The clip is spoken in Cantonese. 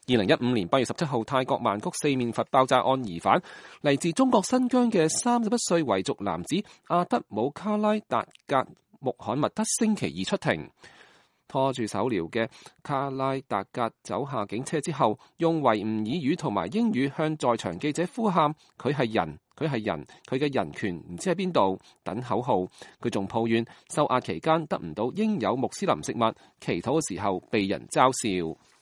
2015年8月17號，泰國曼谷四面佛爆炸案疑犯嚟自中國新疆嘅31歲維族男子阿德姆卡拉達格穆罕默德星期二出庭。拖住手鐐嘅卡拉達格走下警車之後，用維吾爾語同埋英語向在場記者呼喊：佢係人，佢係人，佢嘅人權唔知喺邊度，等口號。佢仲抱怨受壓期間得唔到應有穆斯林食物，祈禱嘅時候被人嘲笑。